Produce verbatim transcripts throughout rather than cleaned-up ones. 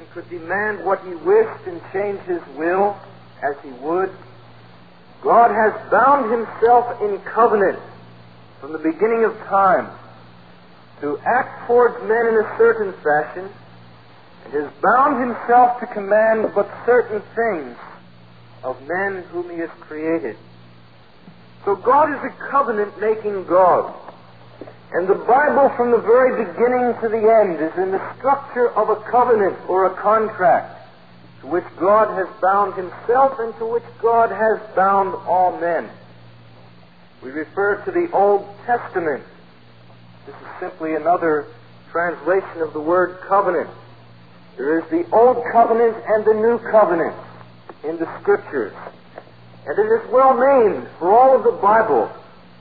could demand what he wished and change his will as he would, God has bound himself in covenant from the beginning of time to act towards men in a certain fashion, and has bound himself to command but certain things of men whom he has created. So God is a covenant-making God. And the Bible from the very beginning to the end is in the structure of a covenant or a contract to which God has bound himself and to which God has bound all men. We refer to the Old Testament. This is simply another translation of the word covenant. There is the Old Covenant and the New Covenant in the Scriptures. And it is well named for all of the Bible,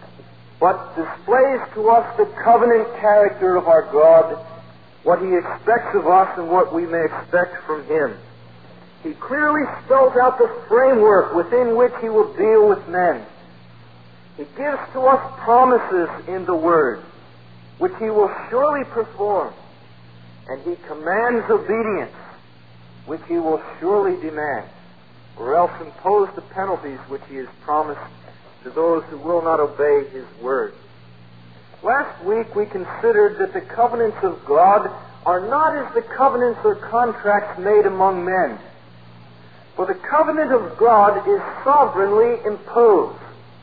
but displays to us the covenant character of our God, what he expects of us and what we may expect from him. He clearly spells out the framework within which he will deal with men. He gives to us promises in the Word, which he will surely perform, and he commands obedience, which he will surely demand, or else impose the penalties which he has promised to those who will not obey his word. Last week we considered that the covenants of God are not as the covenants or contracts made among men. For the covenant of God is sovereignly imposed.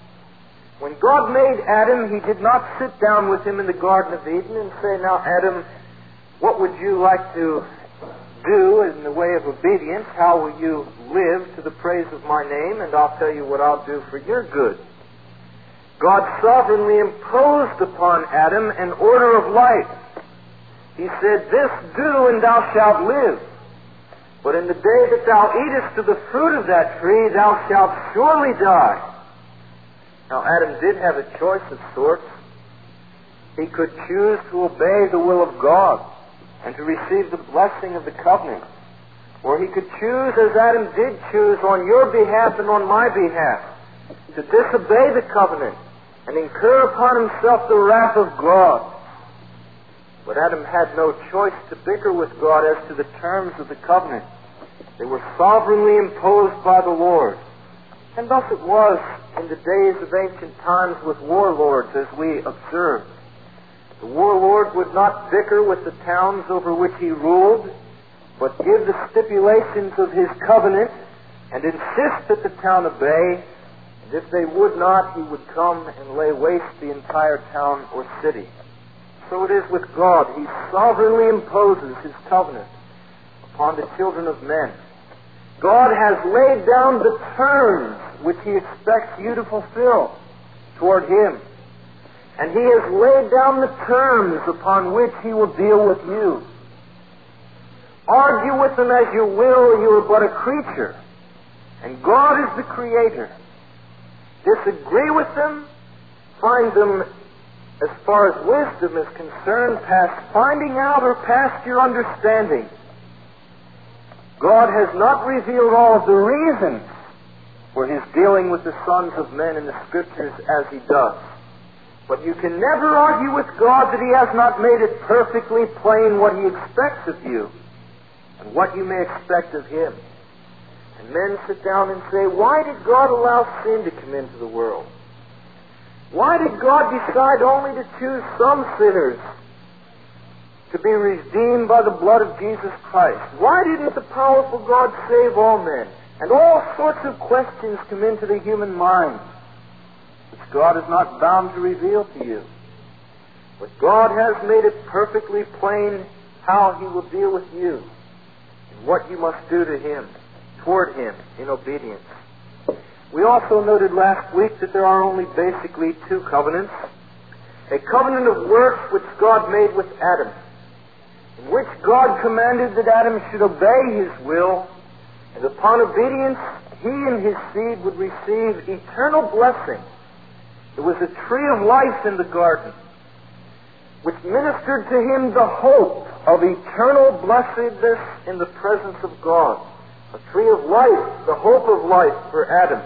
When God made Adam, he did not sit down with him in the Garden of Eden and say, "Now, Adam, what would you like to do in the way of obedience? How will you live to the praise of my name? And I'll tell you what I'll do for your good." God sovereignly imposed upon Adam an order of life. He said, "This do, and thou shalt live. But in the day that thou eatest of the fruit of that tree, thou shalt surely die." Now, Adam did have a choice of sorts. He could choose to obey the will of God and to receive the blessing of the covenant. Or he could choose, as Adam did choose on your behalf and on my behalf, to disobey the covenant and incur upon himself the wrath of God. But Adam had no choice to bicker with God as to the terms of the covenant. They were sovereignly imposed by the Lord. And thus it was in the days of ancient times with warlords, as we observed. The warlord would not bicker with the towns over which he ruled, but give the stipulations of his covenant and insist that the town obey. And if they would not, he would come and lay waste the entire town or city. So it is with God. He sovereignly imposes his covenant upon the children of men. God has laid down the terms which he expects you to fulfill toward him. And he has laid down the terms upon which he will deal with you. Argue with them as you will, you are but a creature, and God is the Creator. Disagree with them, find them, as far as wisdom is concerned, past finding out or past your understanding. God has not revealed all of the reasons for his dealing with the sons of men in the Scriptures as he does. But you can never argue with God that he has not made it perfectly plain what he expects of you and what you may expect of him. And men sit down and say, "Why did God allow sin to come into the world? Why did God decide only to choose some sinners to be redeemed by the blood of Jesus Christ? Why didn't the powerful God save all men?" And all sorts of questions come into the human mind, which God is not bound to reveal to you. But God has made it perfectly plain how he will deal with you and what you must do to him, toward him, in obedience. We also noted last week that there are only basically two covenants. A covenant of works which God made with Adam, in which God commanded that Adam should obey his will, and upon obedience he and his seed would receive eternal blessing. There was a tree of life in the garden, which ministered to him the hope of eternal blessedness in the presence of God. A tree of life, the hope of life for Adam.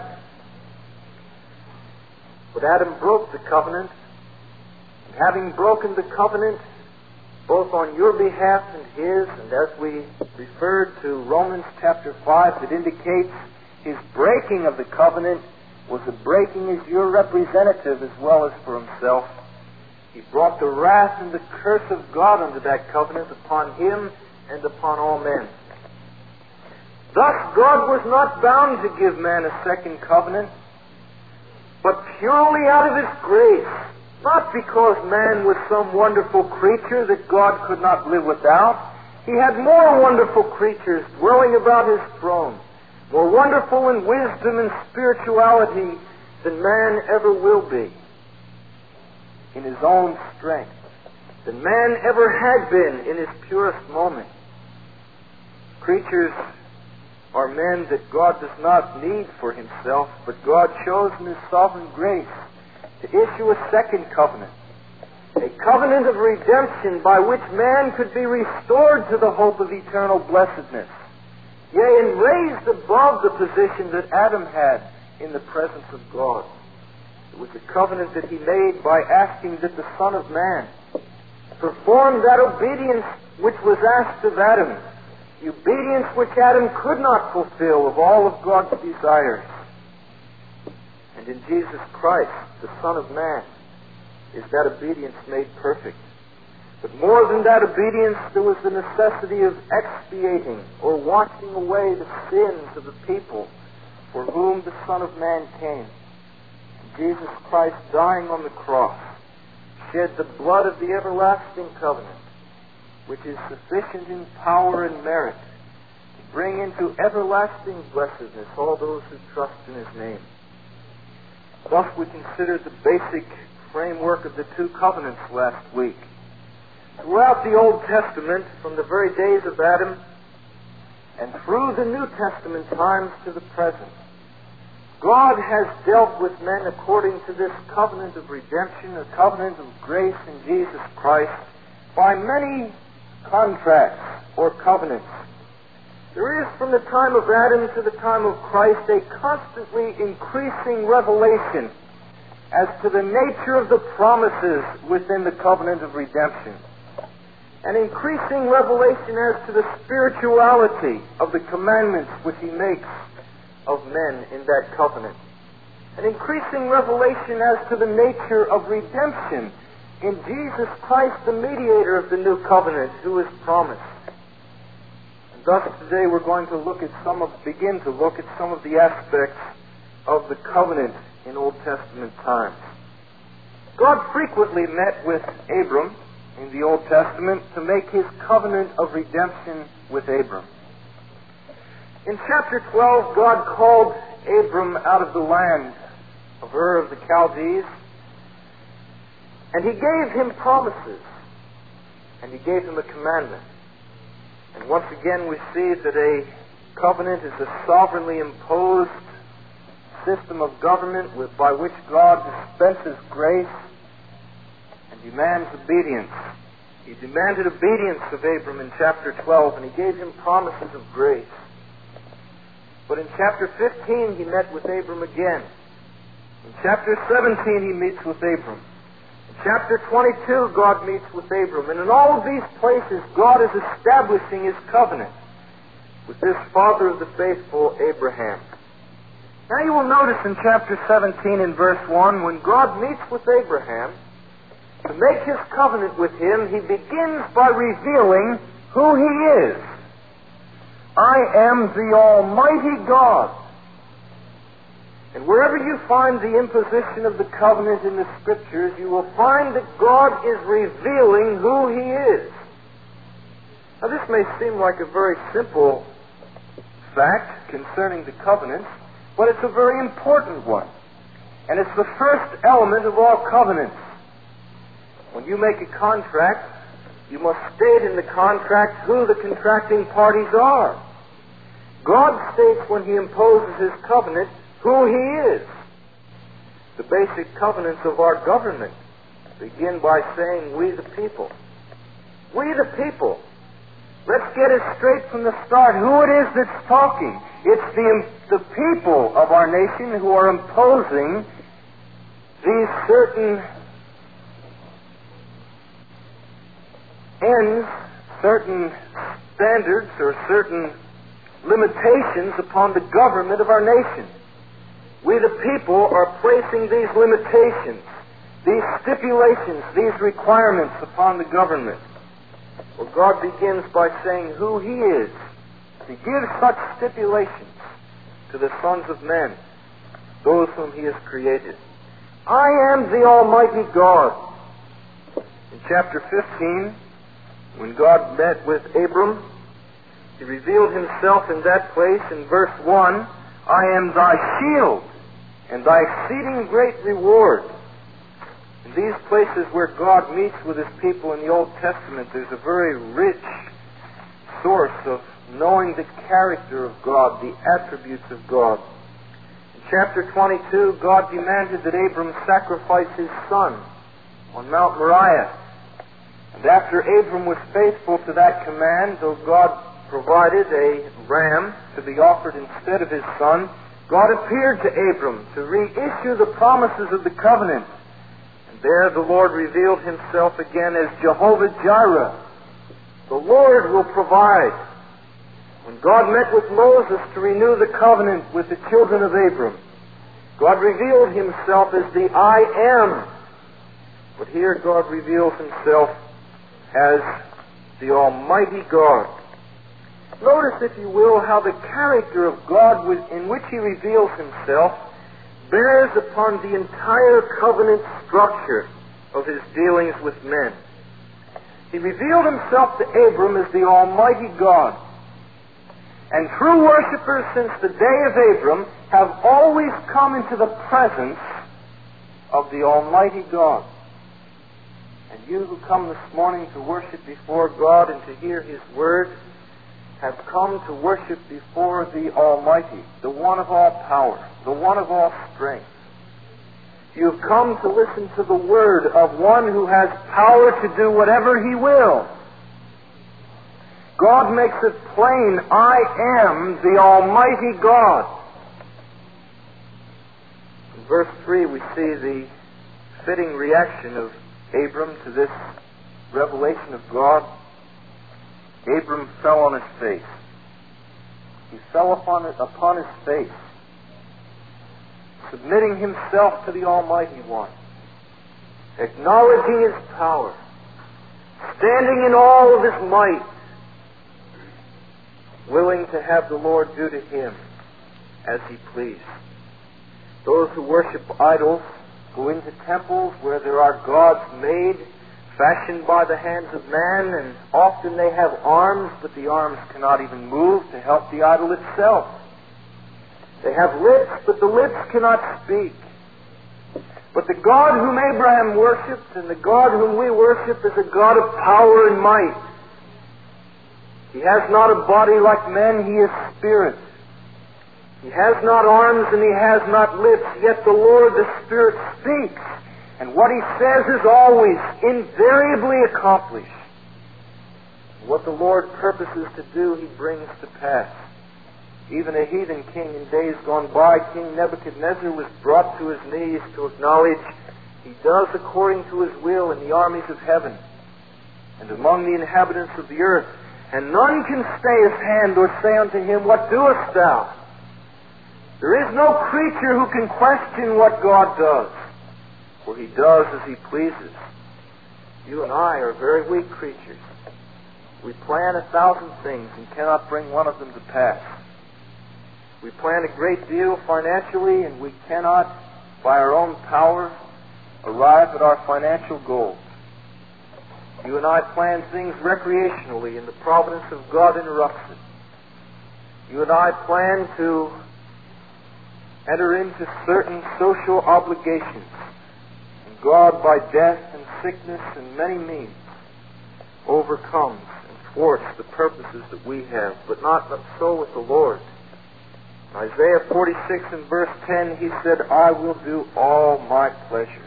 But Adam broke the covenant, and having broken the covenant, both on your behalf and his, and as we referred to Romans chapter five, it indicates his breaking of the covenant was a breaking as your representative as well as for himself. He brought the wrath and the curse of God under that covenant upon him and upon all men. Thus, God was not bound to give man a second covenant, but purely out of his grace, not because man was some wonderful creature that God could not live without. He had more wonderful creatures dwelling about his throne, more wonderful in wisdom and spirituality than man ever will be in his own strength, than man ever had been in his purest moment. Creatures are men that God does not need for himself, but God chose in his sovereign grace to issue a second covenant, a covenant of redemption by which man could be restored to the hope of eternal blessedness, yea, and raised above the position that Adam had in the presence of God. It was a covenant that he made by asking that the Son of Man perform that obedience which was asked of Adam, the obedience which Adam could not fulfill of all of God's desires. And in Jesus Christ, the Son of Man, is that obedience made perfect. But more than that obedience, there was the necessity of expiating or washing away the sins of the people for whom the Son of Man came. Jesus Christ, dying on the cross, shed the blood of the everlasting covenant, which is sufficient in power and merit to bring into everlasting blessedness all those who trust in his name. Thus we considered the basic framework of the two covenants last week. Throughout the Old Testament, from the very days of Adam and through the New Testament times to the present, God has dealt with men according to this covenant of redemption, a covenant of grace in Jesus Christ, by many contracts or covenants. There is, from the time of Adam to the time of Christ, a constantly increasing revelation as to the nature of the promises within the covenant of redemption. An increasing revelation as to the spirituality of the commandments which he makes of men in that covenant. An increasing revelation as to the nature of redemption in Jesus Christ, the mediator of the new covenant, who is promised. And thus today we're going to look at some of, begin to look at some of the aspects of the covenant in Old Testament times. God frequently met with Abram in the Old Testament to make his covenant of redemption with Abram. In chapter twelve, God called Abram out of the land of Ur of the Chaldees, and he gave him promises, and he gave him a commandment. And once again we see that a covenant is a sovereignly imposed system of government with, by which God dispenses grace and demands obedience. He demanded obedience of Abram in chapter twelve, and he gave him promises of grace. But in chapter fifteen, he met with Abram again. In chapter seventeen, he meets with Abram. In chapter twenty-two, God meets with Abram. And in all of these places, God is establishing his covenant with this father of the faithful, Abraham. Now you will notice in chapter seventeen in verse one, when God meets with Abraham to make his covenant with him, he begins by revealing who he is. I am the Almighty God. And wherever you find the imposition of the covenant in the Scriptures, you will find that God is revealing who he is. Now this may seem like a very simple fact concerning the covenant, but it's a very important one. And it's the first element of all covenants. When you make a contract, you must state in the contract who the contracting parties are. God states when he imposes his covenant who he is. The basic covenants of our government begin by saying, we the people. We the people. Let's get it straight from the start who it is that's talking. It's the, the people of our nation who are imposing these certain ends certain standards or certain limitations upon the government of our nation. We the people are placing these limitations, these stipulations, these requirements upon the government. Well, God begins by saying who He is. He gives such stipulations to the sons of men, those whom He has created. I am the Almighty God. In chapter fifteen, when God met with Abram, He revealed Himself in that place in verse one, I am thy shield and thy exceeding great reward. In these places where God meets with His people in the Old Testament, there's a very rich source of knowing the character of God, the attributes of God. In chapter twenty-two, God demanded that Abram sacrifice his son on Mount Moriah. And after Abram was faithful to that command, though God provided a ram to be offered instead of his son, God appeared to Abram to reissue the promises of the covenant. And there the Lord revealed Himself again as Jehovah-Jireh. The Lord will provide. When God met with Moses to renew the covenant with the children of Abram, God revealed Himself as the I Am. But here God reveals Himself as the Almighty God. Notice, if you will, how the character of God in which He reveals Himself bears upon the entire covenant structure of His dealings with men. He revealed Himself to Abram as the Almighty God. And true worshippers since the day of Abram have always come into the presence of the Almighty God. And you who come this morning to worship before God and to hear His Word have come to worship before the Almighty, the one of all power, the one of all strength. You've come to listen to the Word of one who has power to do whatever He will. God makes it plain, I am the Almighty God. In verse three we see the fitting reaction of Abram to this revelation of God. Abram fell on his face. He fell upon, it, upon his face, submitting himself to the Almighty One, acknowledging His power, standing in all of His might, willing to have the Lord do to him as He pleased. Those who worship idols go into temples where there are gods made, fashioned by the hands of man, and often they have arms, but the arms cannot even move to help the idol itself. They have lips, but the lips cannot speak. But the God whom Abraham worshipped and the God whom we worship is a God of power and might. He has not a body like men, He is spirit. He has not arms and He has not lips, yet the Lord, the Spirit, speaks. And what He says is always invariably accomplished. What the Lord purposes to do, He brings to pass. Even a heathen king in days gone by, King Nebuchadnezzar, was brought to his knees to acknowledge He does according to His will in the armies of heaven and among the inhabitants of the earth. And none can stay His hand or say unto Him, What doest thou? There is no creature who can question what God does, for He does as He pleases. You and I are very weak creatures. We plan a thousand things and cannot bring one of them to pass. We plan a great deal financially, and we cannot, by our own power, arrive at our financial goals. You and I plan things recreationally, and the providence of God interrupts it. You and I plan to enter into certain social obligations, and God, by death and sickness and many means, overcomes and thwarts the purposes that we have, but not so with the Lord. In Isaiah forty-six and verse ten, He said, I will do all my pleasure.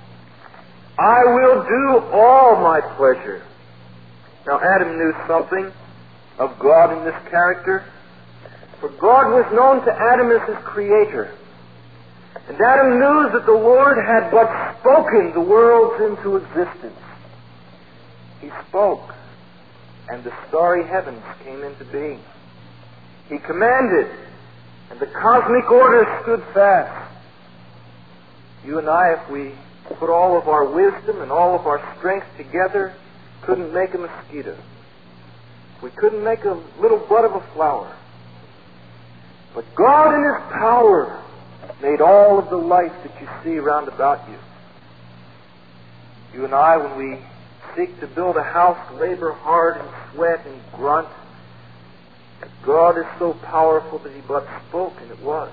I will do all my pleasure. Now, Adam knew something of God in this character, for God was known to Adam as his creator. And Adam knew that the Lord had but spoken the worlds into existence. He spoke, and the starry heavens came into being. He commanded, and the cosmic order stood fast. You and I, if we put all of our wisdom and all of our strength together, couldn't make a mosquito. We couldn't make a little bud of a flower. But God in His power made all of the life that you see round about you. You and I, when we seek to build a house, labor hard and sweat and grunt. God is so powerful that He but spoke and it was.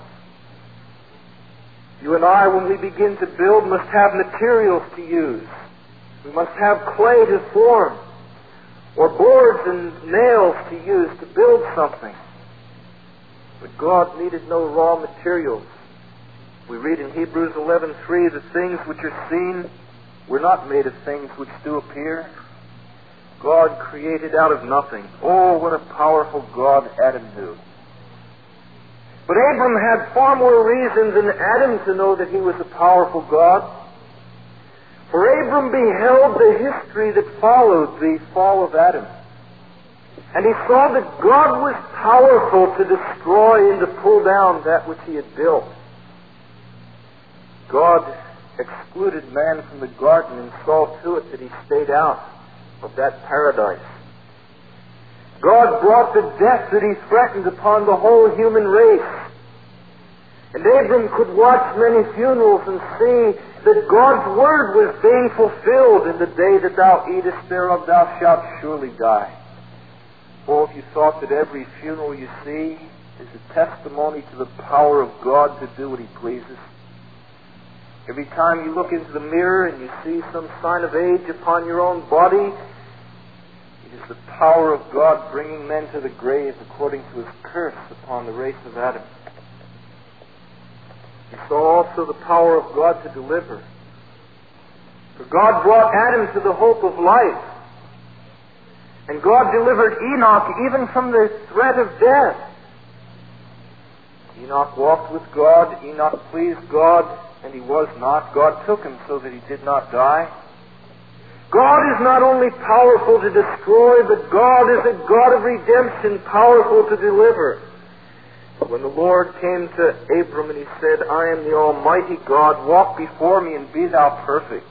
You and I, when we begin to build, must have materials to use. We must have clay to form, or boards and nails to use to build something. But God needed no raw materials. We read in Hebrews eleven three, the things which are seen were not made of things which do appear. God created out of nothing. Oh, what a powerful God Adam knew. But Abram had far more reason than Adam to know that he was a powerful God. For Abram beheld the history that followed the fall of Adam. And he saw that God was powerful to destroy and to pull down that which He had built. God excluded man from the garden and saw to it that he stayed out of that paradise. God brought the death that He threatened upon the whole human race. And Abram could watch many funerals and see that God's word was being fulfilled. In the day that thou eatest thereof, thou shalt surely die. Oh, if you thought that every funeral you see is a testimony to the power of God to do what He pleases. Every time you look into the mirror and you see some sign of age upon your own body, it is the power of God bringing men to the grave according to His curse upon the race of Adam. You saw also the power of God to deliver. For God brought Adam to the hope of life. And God delivered Enoch even from the threat of death. Enoch walked with God. Enoch pleased God, and he was not. God took him so that he did not die. God is not only powerful to destroy, but God is a God of redemption, powerful to deliver. When the Lord came to Abram and He said, I am the Almighty God, walk before me and be thou perfect.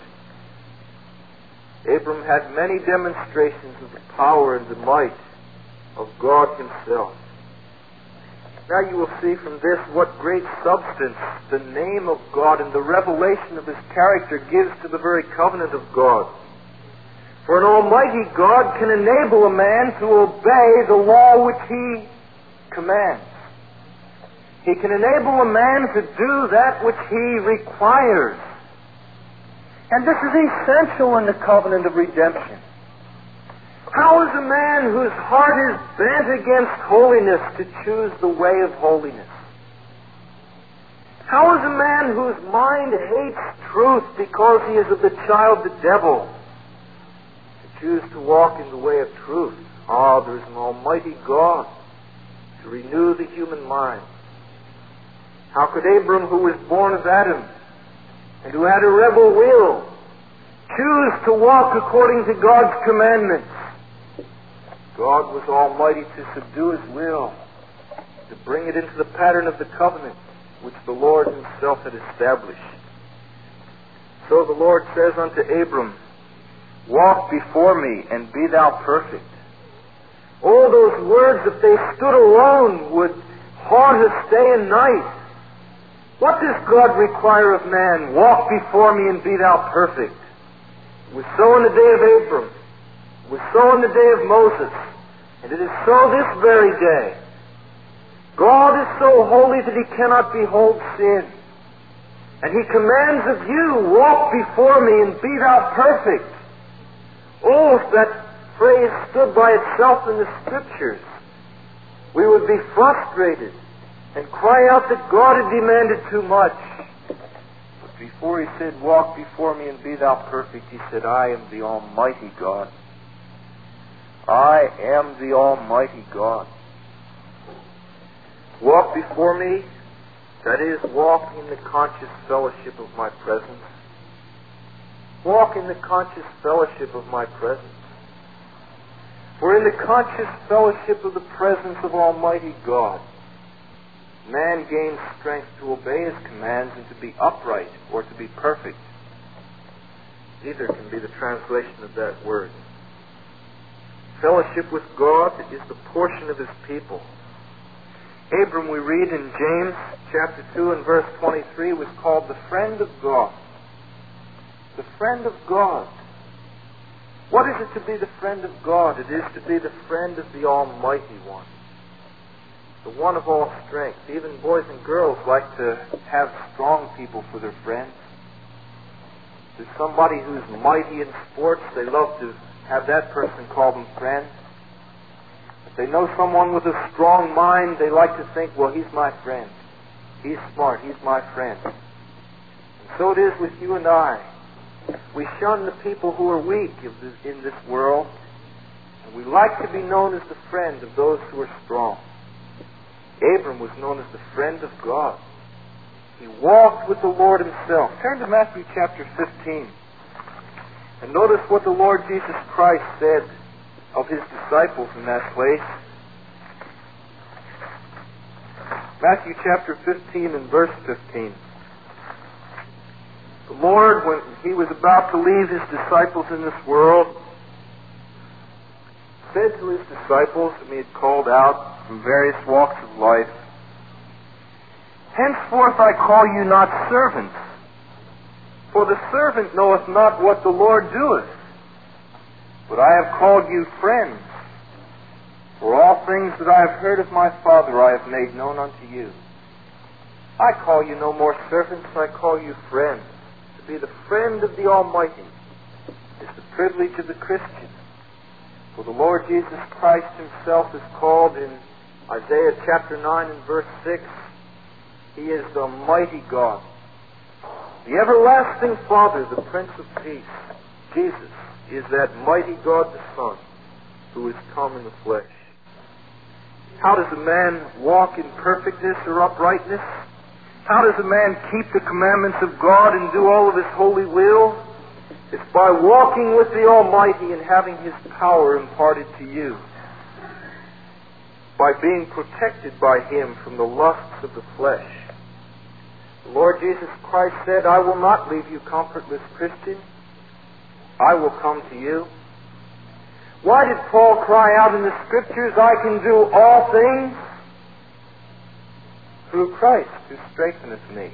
Abram had many demonstrations of the power and the might of God Himself. Now you will see from this what great substance the name of God and the revelation of His character gives to the very covenant of God. For an Almighty God can enable a man to obey the law which He commands. He can enable a man to do that which He requires. And this is essential in the covenant of redemption. How is a man whose heart is bent against holiness to choose the way of holiness? How is a man whose mind hates truth because he is of the child the devil to choose to walk in the way of truth? Ah, there is an Almighty God to renew the human mind. How could Abram, who was born of Adam and who had a rebel will, choose to walk according to God's commandments? God was almighty to subdue His will, to bring it into the pattern of the covenant which the Lord Himself had established. So the Lord says unto Abram, walk before me and be thou perfect. All those words, if they stood alone, would haunt us day and night. What does God require of man? Walk before me and be thou perfect. It was so in the day of Abram. It was so in the day of Moses. And it is so this very day. God is so holy that He cannot behold sin. And He commands of you, walk before me and be thou perfect. Oh, if that phrase stood by itself in the Scriptures, we would be frustrated and cry out that God had demanded too much. But before He said, walk before me and be thou perfect, He said, I am the Almighty God. I am the Almighty God. Walk before me, that is, walk in the conscious fellowship of my presence. Walk in the conscious fellowship of my presence. For in the conscious fellowship of the presence of Almighty God, man gains strength to obey His commands and to be upright or to be perfect. Either can be the translation of that word. Fellowship with God is the portion of His people. Abram, we read in James chapter two and verse twenty-three, was called the friend of God. The friend of God. What is it to be the friend of God? It is to be the friend of the Almighty One, the one of all strength. Even boys and girls like to have strong people for their friends. There's somebody who's mighty in sports, they love to have that person call them friend. If they know someone with a strong mind, they like to think, well, he's my friend. He's smart, he's my friend. And so it is with you and I. We shun the people who are weak in this world, and we like to be known as the friend of those who are strong. Abram was known as the friend of God. He walked with the Lord Himself. Turn to Matthew chapter fifteen, and notice what the Lord Jesus Christ said of His disciples in that place. Matthew chapter fifteen and verse fifteen. The Lord, when He was about to leave His disciples in this world, said to His disciples, whom He had called out from various walks of life, "Henceforth I call you not servants, for the servant knoweth not what the Lord doeth, but I have called you friends. For all things that I have heard of my Father I have made known unto you. I call you no more servants, I call you friends." To be the friend of the Almighty is the privilege of the Christian. For the Lord Jesus Christ Himself is called in Isaiah chapter nine and verse six, He is the mighty God, the everlasting Father, the Prince of Peace. Jesus is that mighty God the Son who is come in the flesh. How does a man walk in perfectness or uprightness? How does a man keep the commandments of God and do all of His holy will? It's by walking with the Almighty and having His power imparted to you. By being protected by Him from the lusts of the flesh. The Lord Jesus Christ said, "I will not leave you comfortless, Christian. I will come to you." Why did Paul cry out in the Scriptures, "I can do all things through Christ who strengtheneth me"?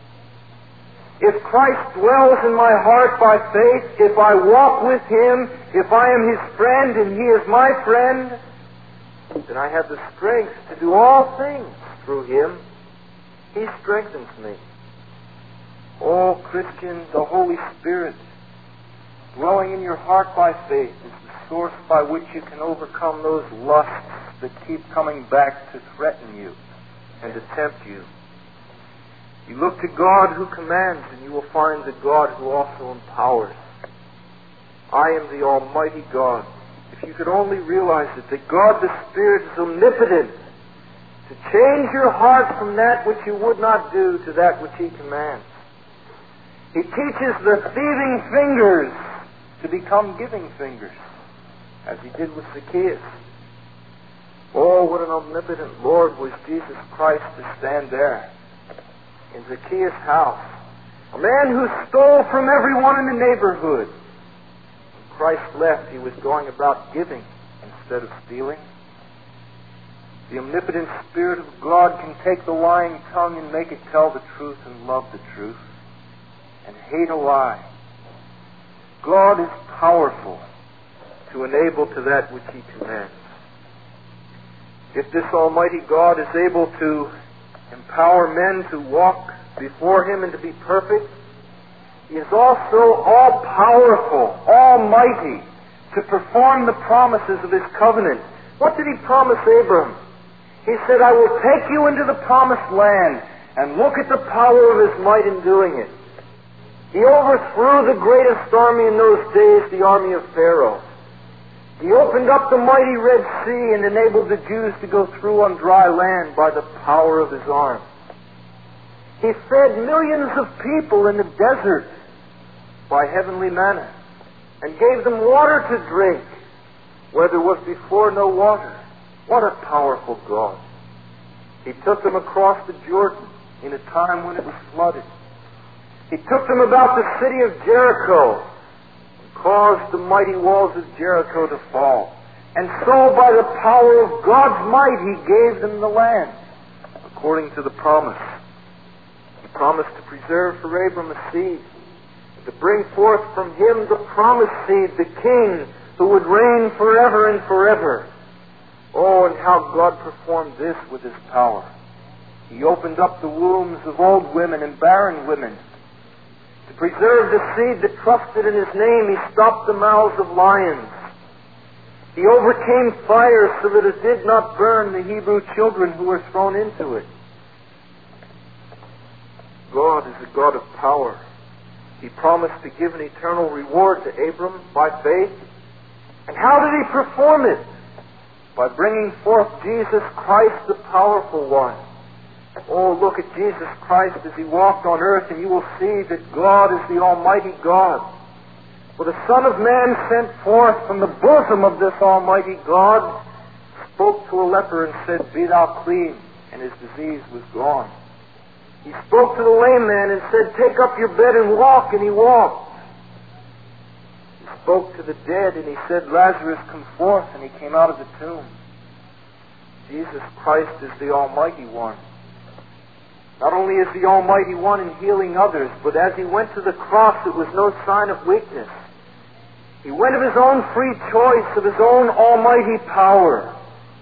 If Christ dwells in my heart by faith, if I walk with Him, if I am His friend and He is my friend, then I have the strength to do all things through Him. He strengthens me. Oh, Christian, the Holy Spirit, dwelling in your heart by faith, is the source by which you can overcome those lusts that keep coming back to threaten you and to tempt you. You look to God who commands, and you will find the God who also empowers. I am the Almighty God. If you could only realize it, that God the Spirit is omnipotent to change your heart from that which you would not do to that which He commands. He teaches the thieving fingers to become giving fingers, as He did with Zacchaeus. Oh, what an omnipotent Lord was Jesus Christ to stand there in Zacchaeus' house. A man who stole from everyone in the neighborhood. When Christ left, He was going about giving instead of stealing. The omnipotent Spirit of God can take the lying tongue and make it tell the truth and love the truth and hate a lie. God is powerful to enable to that which He commands. If this Almighty God is able to empower men to walk before Him and to be perfect, He is also all-powerful, almighty, to perform the promises of His covenant. What did He promise Abram? He said, "I will take you into the promised land," and look at the power of His might in doing it. He overthrew the greatest army in those days, the army of Pharaoh. He opened up the mighty Red Sea and enabled the Jews to go through on dry land by the power of His arm. He fed millions of people in the desert by heavenly manna and gave them water to drink where there was before no water. What a powerful God. He took them across the Jordan in a time when it was flooded. He took them about the city of Jericho and caused the mighty walls of Jericho to fall. And so by the power of God's might He gave them the land, according to the promise. He promised to preserve for Abram a seed, and to bring forth from him the promised seed, the king who would reign forever and forever. Oh, and how God performed this with His power. He opened up the wombs of old women and barren women. To preserve the seed that trusted in His name, He stopped the mouths of lions. He overcame fire so that it did not burn the Hebrew children who were thrown into it. God is a God of power. He promised to give an eternal reward to Abram by faith. And how did He perform it? By bringing forth Jesus Christ, the powerful one. Oh, look at Jesus Christ as He walked on earth, and you will see that God is the Almighty God. For the Son of Man sent forth from the bosom of this Almighty God, spoke to a leper and said, "Be thou clean," and his disease was gone. He spoke to the lame man and said, "Take up your bed and walk," and he walked. He spoke to the dead and He said, "Lazarus, come forth," and he came out of the tomb. Jesus Christ is the Almighty One. Not only is the Almighty One in healing others, but as He went to the cross, it was no sign of weakness. He went of His own free choice, of His own almighty power.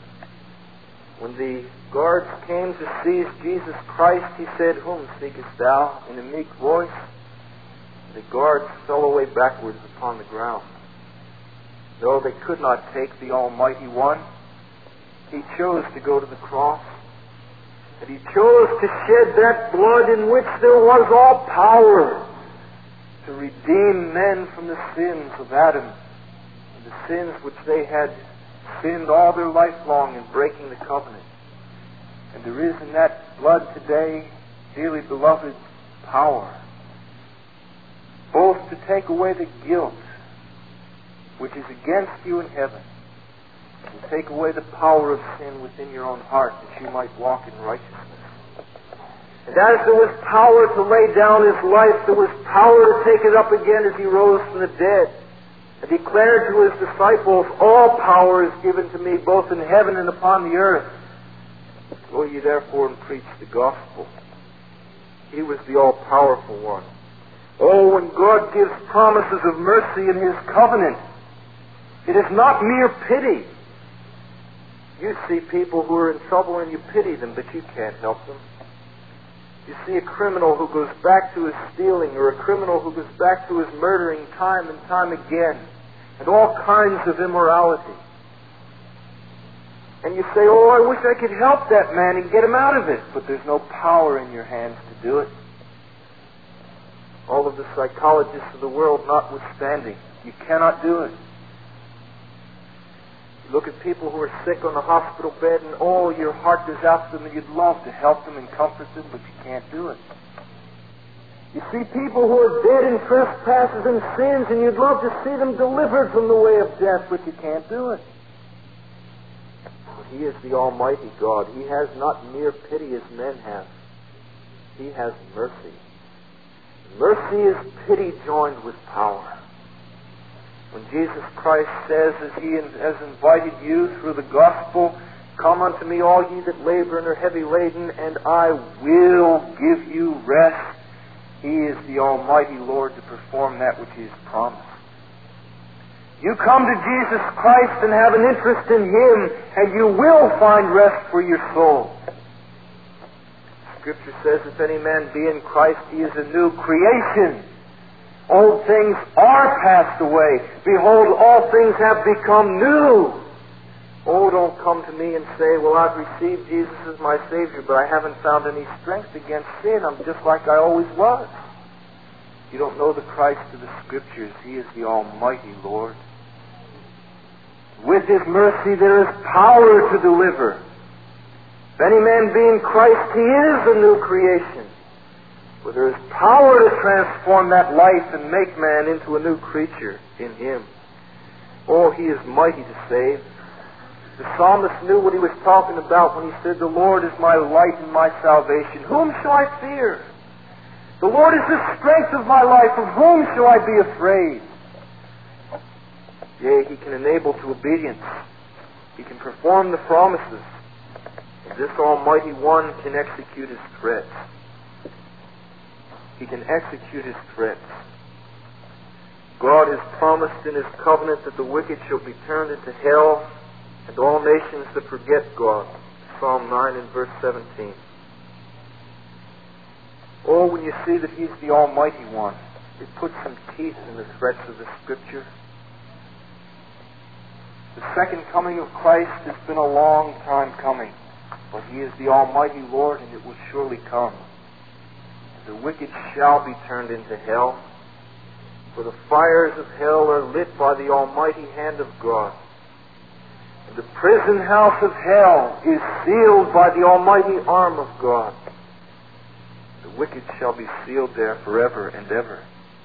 When the guards came to seize Jesus Christ, He said, "Whom seekest thou?" in a meek voice. The guards fell away backwards upon the ground. Though they could not take the Almighty One, He chose to go to the cross. And He chose to shed that blood in which there was all power to redeem men from the sins of Adam and the sins which they had sinned all their life long in breaking the covenant. And there is in that blood today, dearly beloved, power both to take away the guilt which is against you in heaven, and to take away the power of sin within your own heart, that you might walk in righteousness. And as there was power to lay down His life, there was power to take it up again as He rose from the dead, and declared to His disciples, "All power is given to me, both in heaven and upon the earth. Go ye therefore and preach the gospel." He was the all-powerful one. Oh, when God gives promises of mercy in His covenant, it is not mere pity. You see people who are in trouble and you pity them, but you can't help them. You see a criminal who goes back to his stealing, or a criminal who goes back to his murdering time and time again, and all kinds of immorality. And you say, "Oh, I wish I could help that man and get him out of it." But there's no power in your hands to do it. All of the psychologists of the world notwithstanding, you cannot do it. You look at people who are sick on the hospital bed, and oh, your heart goes out to them, and you'd love to help them and comfort them, but you can't do it. You see people who are dead in trespasses and sins, and you'd love to see them delivered from the way of death, but you can't do it. But He is the Almighty God. He has not mere pity as men have. He has mercy. Mercy is pity joined with power. When Jesus Christ says, as He has invited you through the gospel, "Come unto me, all ye that labor and are heavy laden, and I will give you rest," He is the Almighty Lord to perform that which He has promised. You come to Jesus Christ and have an interest in Him, and you will find rest for your soul. Scripture says, "If any man be in Christ, he is a new creation. Old things are passed away. Behold, all things have become new." Oh, don't come to me and say, "Well, I've received Jesus as my Savior, but I haven't found any strength against sin. I'm just like I always was." You don't know the Christ of the Scriptures. He is the Almighty Lord. With His mercy there is power to deliver. If any man be in Christ, he is a new creation. For there is power to transform that life and make man into a new creature in Him. Oh, He is mighty to save. The psalmist knew what he was talking about when he said, "The Lord is my light and my salvation. Whom shall I fear? The Lord is the strength of my life. Of whom shall I be afraid?" Yea, He can enable to obedience. He can perform the promises. And this Almighty One can execute His threats. He can execute His threats. God has promised in His covenant that the wicked shall be turned into hell, and all nations that forget God. Psalm nine and verse seventeen. Oh, when you see that He's the Almighty One, it puts some teeth in the threats of the Scripture. The second coming of Christ has been a long time coming, but He is the Almighty Lord, and it will surely come. The wicked shall be turned into hell, for the fires of hell are lit by the almighty hand of God. And the prison house of hell is sealed by the almighty arm of God. The wicked shall be sealed there forever and ever.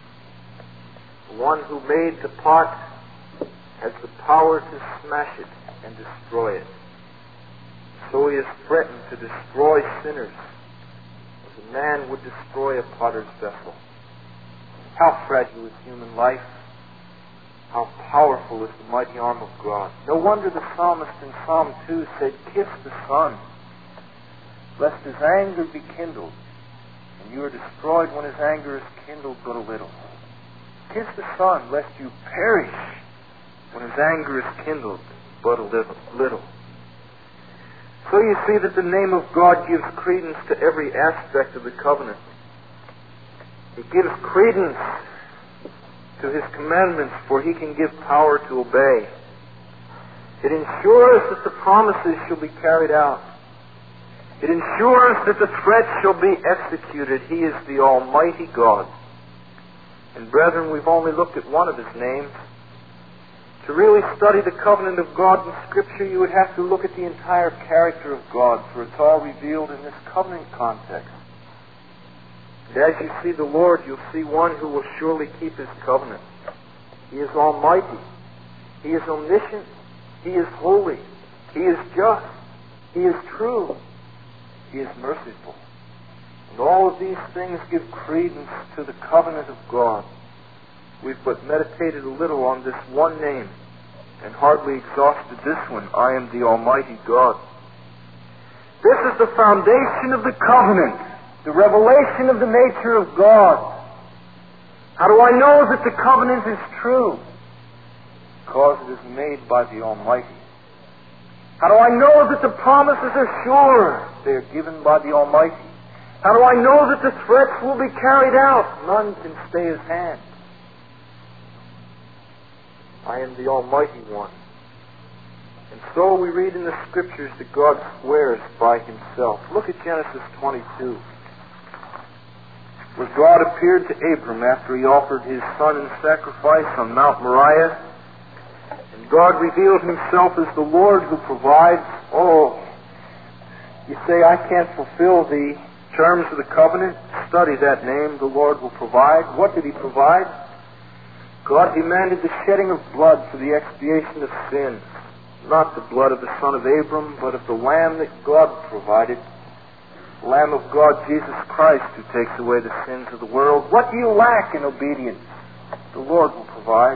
The one who made the pot has the power to smash it and destroy it. So He has threatened to destroy sinners as a man would destroy a potter's vessel. How fragile is human life. How powerful is the mighty arm of God. No wonder the psalmist in Psalm two said, "Kiss the Son, lest His anger be kindled." And you are destroyed when His anger is kindled but a little. Kiss the Son, lest you perish when His anger is kindled but a little. little. So you see that the name of God gives credence to every aspect of the covenant. It gives credence to His commandments, for He can give power to obey. It ensures that the promises shall be carried out. It ensures that the threats shall be executed. He is the Almighty God. And brethren, we've only looked at one of His names. To really study the covenant of God in Scripture, you would have to look at the entire character of God, for it's all revealed in this covenant context. And as you see the Lord, you'll see one who will surely keep His covenant. He is almighty. He is omniscient. He is holy. He is just. He is true. He is merciful. And all of these things give credence to the covenant of God. We've but meditated a little on this one name and hardly exhausted this one. I am the Almighty God. This is the foundation of the covenant, the revelation of the nature of God. How do I know that the covenant is true? Because it is made by the Almighty. How do I know that the promises are sure? They are given by the Almighty. How do I know that the threats will be carried out? None can stay His hand. I am the Almighty One. And so we read in the Scriptures that God swears by Himself. Look at Genesis twenty-two. Where God appeared to Abram after he offered his son in sacrifice on Mount Moriah. And God revealed Himself as the Lord who provides. Oh, you say, I can't fulfill the terms of the covenant. Study that name, the Lord will provide. What did He provide? God demanded the shedding of blood for the expiation of sin. Not the blood of the son of Abram, but of the Lamb that God provided. The Lamb of God, Jesus Christ, who takes away the sins of the world. What do you lack in obedience? The Lord will provide.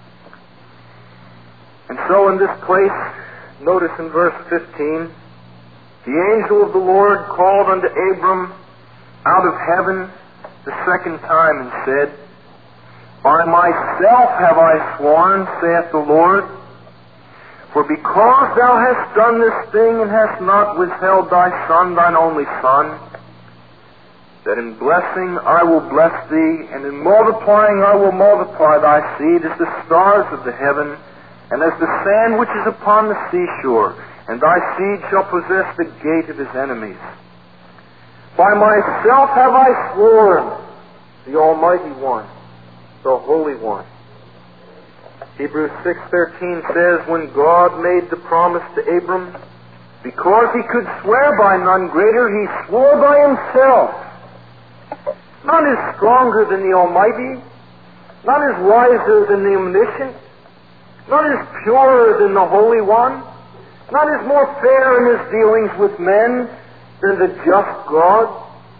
And so in this place, notice in verse fifteen, the angel of the Lord called unto Abram out of heaven the second time and said, By myself have I sworn, saith the Lord, for because thou hast done this thing and hast not withheld thy son, thine only son, that in blessing I will bless thee, and in multiplying I will multiply thy seed as the stars of the heaven, and as the sand which is upon the seashore, and thy seed shall possess the gate of his enemies. By myself have I sworn, the Almighty One, the Holy One. Hebrews six thirteen says, when God made the promise to Abram, because he could swear by none greater, he swore by himself. None is stronger than the Almighty. None is wiser than the Omniscient. None is purer than the Holy One. None is more fair in his dealings with men than the just God.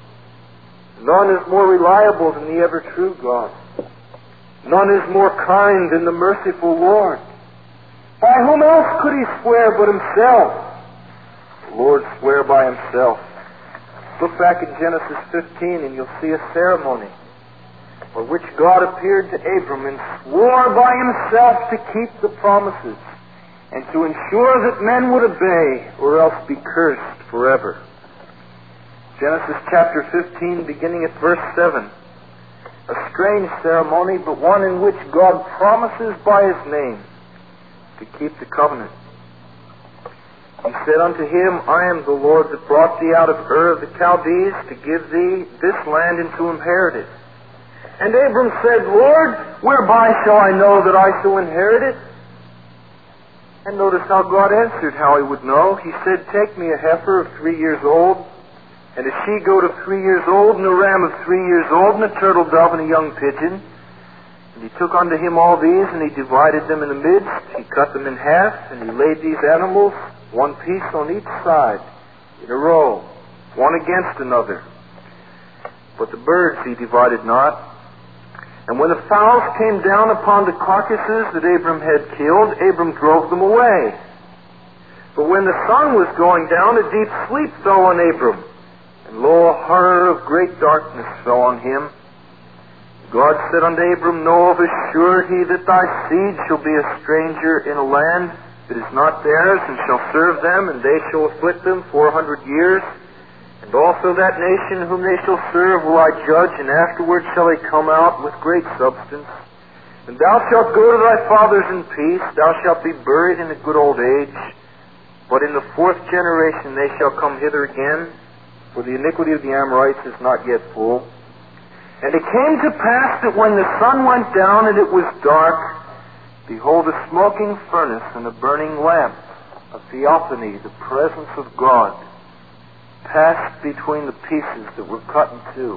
None is more reliable than the ever-true God. None is more kind than the merciful Lord. By whom else could he swear but himself? The Lord sware by himself. Look back in Genesis fifteen and you'll see a ceremony for which God appeared to Abram and swore by himself to keep the promises and to ensure that men would obey or else be cursed forever. Genesis chapter fifteen, beginning at verse seven. A strange ceremony, but one in which God promises by his name to keep the covenant. He said unto him, I am the Lord that brought thee out of Ur of the Chaldees to give thee this land and to inherit it. And Abram said, Lord, whereby shall I know that I shall inherit it? And notice how God answered how he would know. He said, take me a heifer of three years old, and a she-goat of three years old, and a ram of three years old, and a turtle dove, and a young pigeon. And he took unto him all these, and he divided them in the midst. He cut them in half, and he laid these animals, one piece on each side, in a row, one against another. But the birds he divided not. And when the fowls came down upon the carcasses that Abram had killed, Abram drove them away. But when the sun was going down, a deep sleep fell on Abram, and lo, a horror of great darkness fell on him. God said unto Abram, Know of a surety that thy seed shall be a stranger in a land that is not theirs, and shall serve them, and they shall afflict them four hundred years. And also that nation whom they shall serve will I judge, and afterward shall they come out with great substance. And thou shalt go to thy fathers in peace, thou shalt be buried in a good old age. But in the fourth generation they shall come hither again, for the iniquity of the Amorites is not yet full. And it came to pass that when the sun went down and it was dark, behold, a smoking furnace and a burning lamp, a theophany, the presence of God, passed between the pieces that were cut in two.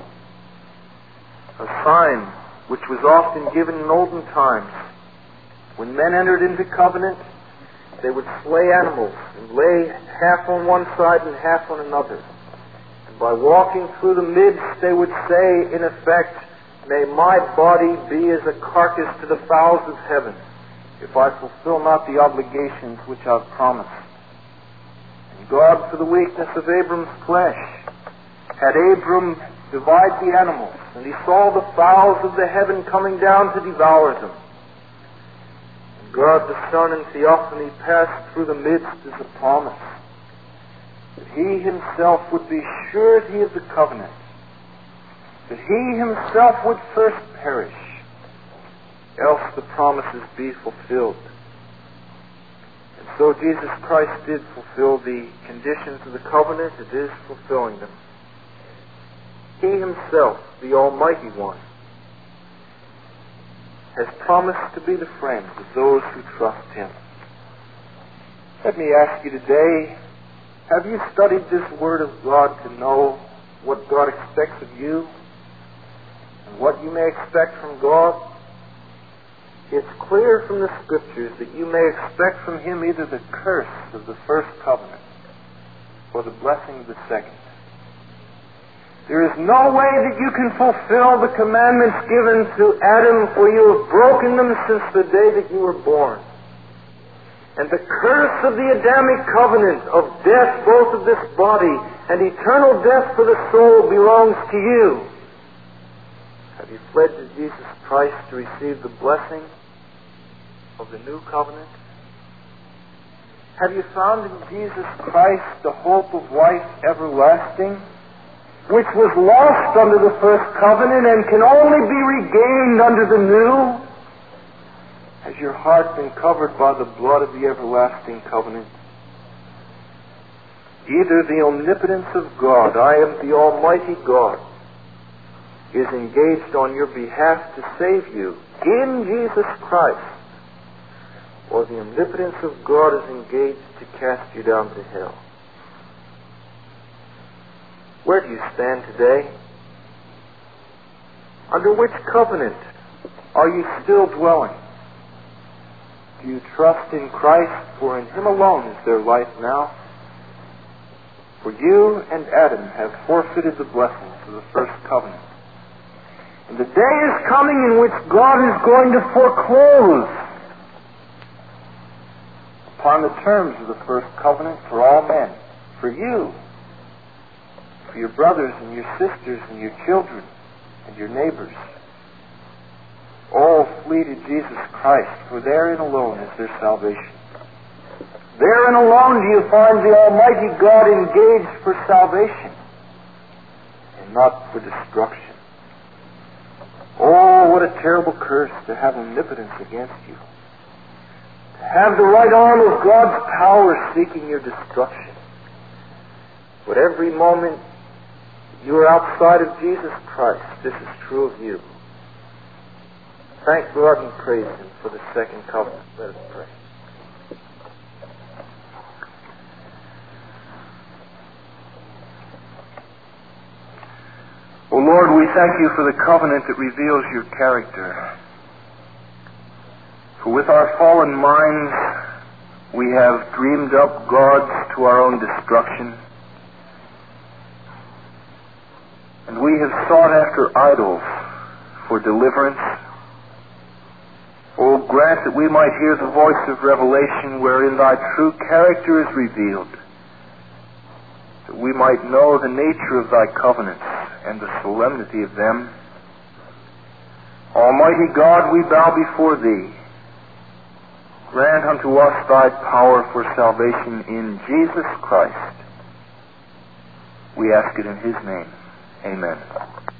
A sign which was often given in olden times. When men entered into covenant, they would slay animals and lay half on one side and half on another. And by walking through the midst, they would say, in effect, May my body be as a carcass to the fowls of heaven, if I fulfill not the obligations which I've promised. And God, for the weakness of Abram's flesh, had Abram divide the animals, and he saw the fowls of the heaven coming down to devour them. And God the Son in theophany passed through the midst as a promise that he himself would be surety of the covenant, that he himself would first perish, else the promises be fulfilled. And so Jesus Christ did fulfill the conditions of the covenant. It is fulfilling them. He himself, the Almighty One, has promised to be the friend of those who trust him. Let me ask you today, have you studied this Word of God to know what God expects of you and what you may expect from God? It's clear from the Scriptures that you may expect from him either the curse of the first covenant or the blessing of the second. There is no way that you can fulfill the commandments given to Adam, for you have broken them since the day that you were born. And the curse of the Adamic covenant of death both of this body and eternal death for the soul belongs to you. Have you fled to Jesus Christ to receive the blessing of the new covenant? Have you found in Jesus Christ the hope of life everlasting, which was lost under the first covenant and can only be regained under the new? Has your heart been covered by the blood of the everlasting covenant? Either the omnipotence of God, I am the Almighty God, is engaged on your behalf to save you in Jesus Christ, or the omnipotence of God is engaged to cast you down to hell. Where do you stand today? Under which covenant are you still dwelling? Do you trust in Christ? For in Him alone is there life now. For you and Adam have forfeited the blessings of the first covenant. And the day is coming in which God is going to foreclose upon the terms of the first covenant for all men. For you, for your brothers and your sisters and your children and your neighbors. All flee to Jesus Christ, for therein alone is their salvation. Therein alone do you find the Almighty God engaged for salvation and not for destruction. Oh, what a terrible curse to have omnipotence against you. To have the right arm of God's power seeking your destruction. But every moment you are outside of Jesus Christ, this is true of you. Thank God and praise Him for the second covenant. Let us pray. O Lord, we thank You for the covenant that reveals Your character. For with our fallen minds, we have dreamed up gods to our own destruction. And we have sought after idols for deliverance. O grant that we might hear the voice of revelation wherein Thy true character is revealed, that we might know the nature of Thy covenants and the solemnity of them. Almighty God, we bow before Thee. Grant unto us Thy power for salvation in Jesus Christ. We ask it in His name. Amen.